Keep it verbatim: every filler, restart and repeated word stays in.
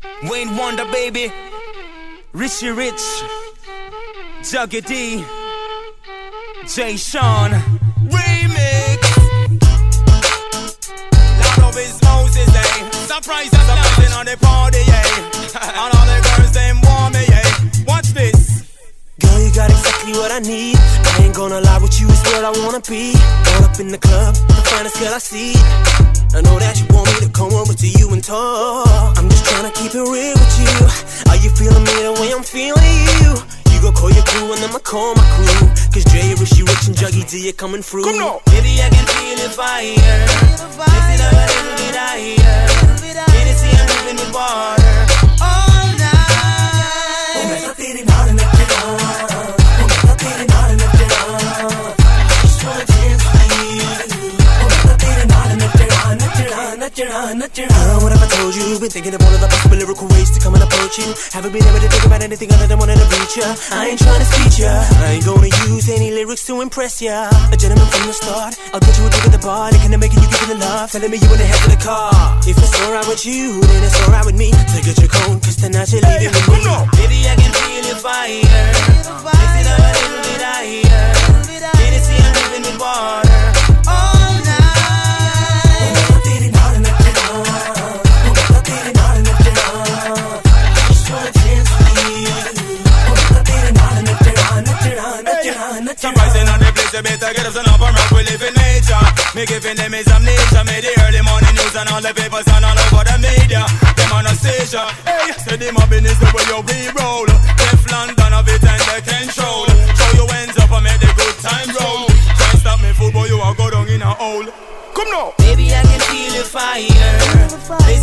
Wayne Wonder, baby. Richie Rich. Juggy D. Jay Sean. Remix. Lord of his Moses, eh? Surprise, surprising on the party, eh? And all the girls, them want me, eh? Watch this. Girl, you got exactly what I need. I ain't gonna lie, with you is where I wanna be. All up in the club, the finest girl I see. I know that you want me to come over to you and talk. I'm just trying to keep it real with you. Are you feeling me the way I'm feeling you? You go call your crew and then I call my crew. Cause Jay, Rishi, Rich and Juggy D are coming through. Come on. Baby, I can feel the fire. Mix it up a little bit higher. Can you see I'm moving with water all night? Oh, me feeling hot in the club. Oh, me feeling hot in the club. I just wanna dance with you. Oh, me feeling hot in the club. Girl, what have I told you? Been thinking of all of the possible lyrical ways to come and approach you. Haven't been able to think about anything other than wanting to reach ya. I ain't trying to speech ya. I ain't gonna use any lyrics to impress ya. A gentleman from the start. I'll get you a drink at the bar, licking and making you give it a love, telling me you in the head of the car. If it's alright with you, then it's alright with me. So get your coat, cause tonight you're leaving with me. Baby, I can feel the fire. Mix it up a little bit higher. Can you see I'm moving with water all night? Surprising on the place, you better get up and up and rock. We live in nature. Me giving them is amnesia. Me the early morning news and all the papers and all over the media. Them on a station. Hey, say the mobbing is the way you re-roll. Left London of it and they control. Show you ends up and make the good time roll. Can't stop me, football, you are go down in a hole. Come now. Baby, I can feel the fire.